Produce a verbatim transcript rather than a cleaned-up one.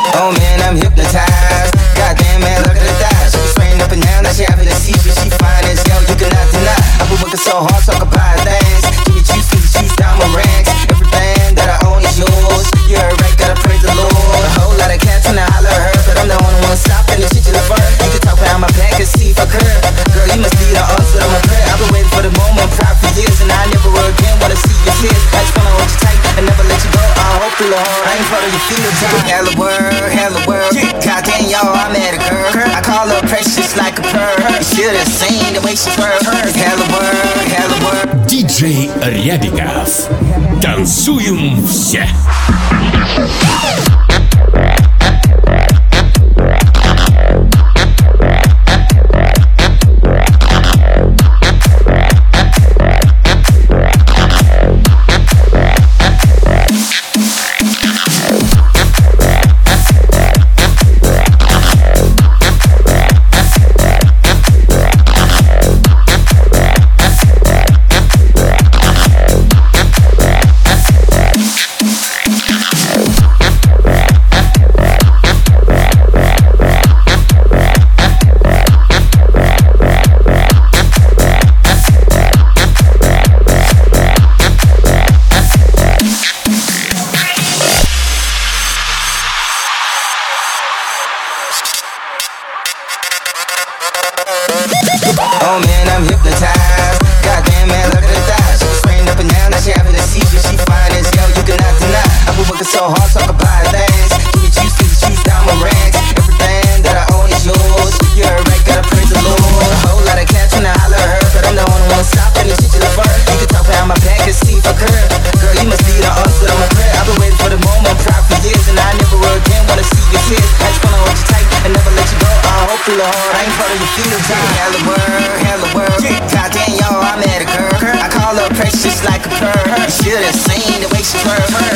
Oh man, I'm hypnotized. Goddamn man, look at the thighs. She be spraying up and down, now she happy to see me. She fine as hell, you cannot deny. I've been working so hard, talk about things. Give me juice, give me juice, diamond rings. Everything that I own is yours. You heard right, gotta praise the Lord. A whole lot of cats tryna holler at her, but I'm the only one stopping the shit you love her. You can talk behind my back and see if I could. Girl, you must be the answer to my prayer. I've been waiting for the moment, proud for years, and I never will again wanna see your tears. I just wanna hold you tight and never let you go. I hope you Lord, I ain't part of your field. Hella word, hella word. Goddamn y'all, I met a girl. I call her precious like a pearl. You should've seen the way she twirl. Hella word, hella word. Диджей Рябиков. Танцуем все. Oh man, I'm hypnotized. Goddamn man, look at the thighs. She spraying up and down, now she happy to see me. She fine as hell, you cannot deny. I've been working so hard, talk about things. Give me juice, give me juice, diamond rings. Everything that I own is yours. You heard right, gotta praise the Lord. A whole lot of cats tryna holler at her, but I'm the only one stopping the shit you love her. You can talk behind my back and see if I could. Girl, you must be the answer to my prayer. I've been waiting for the moment, proud for years, and I never will again wanna see your tears. I just wanna hold you tight and never let you go. I hope you Lord, I ain't part of your field. Hella word, hella word. Goddamn y'all, I met a girl. I call her precious like a pearl. You should've seen the way she twirl.